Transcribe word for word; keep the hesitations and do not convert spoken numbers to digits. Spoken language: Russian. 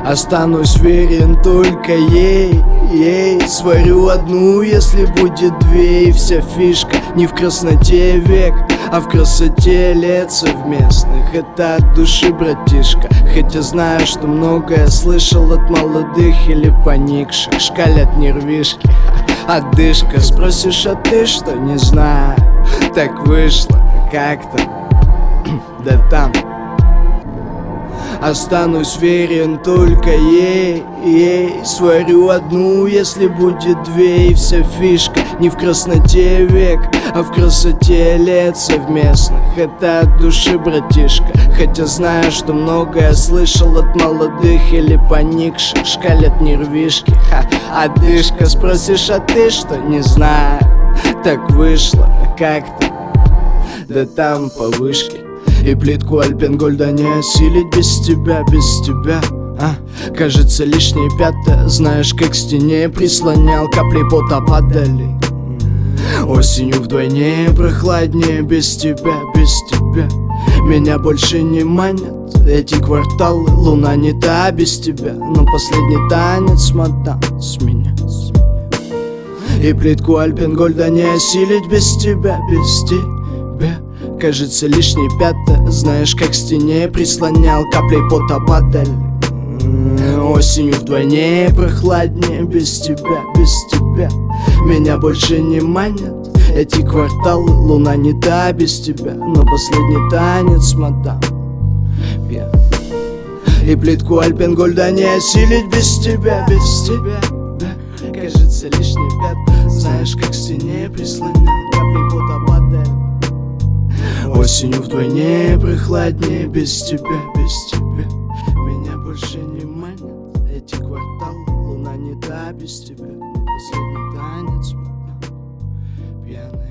Останусь верен только ей, ей. Сварю одну, если будет две. И вся фишка не в красноте век, а в красоте лет совместных. Это от души, братишка. Хотя знаю, что многое слышал от молодых или поникших. Шкалят нервишки, отдышка. Спросишь, а ты что? Не знаю. Так вышло как-то. Да там. Останусь верен только ей, ей. Сварю одну, если будет две. И вся фишка не в красноте век, а в красоте лет совместных. Это от души, братишка. Хотя знаю, что многое слышал от молодых или поникших. Шкалят нервишки, ха, отдышка. Спросишь, а ты что? Не знаю. Так вышло как-то. Да там по вышке. И плитку Альпенгольда не осилить без тебя, без тебя, а? Кажется, лишние пятая. Знаешь, как к стене прислонял, капли пота падали. Осенью вдвойне прохладнее без тебя, без тебя. Меня больше не манят эти кварталы. Луна не та без тебя, но последний танец, мадам, с меня, с меня. И плитку Альпенгольда не осилить без тебя, без тебя. Кажется, лишние пятая. Знаешь, как к стене прислонял, капли пота падали. Осенью вдвойне прохладнее без тебя, без тебя. Меня больше не манят эти кварталы. Луна не та без тебя, но последний танец, мадам. Yeah. И плитку Альпенгольда не осилить без тебя, без тебя. Да. Кажется, лишние пятая. Знаешь, как к стене прислонял, капли пота падали. Осенью вдвойне прохладнее без тебя, без тебя. Меня больше не манят эти кварталы. Луна не та без тебя. Последний танец, пьяный.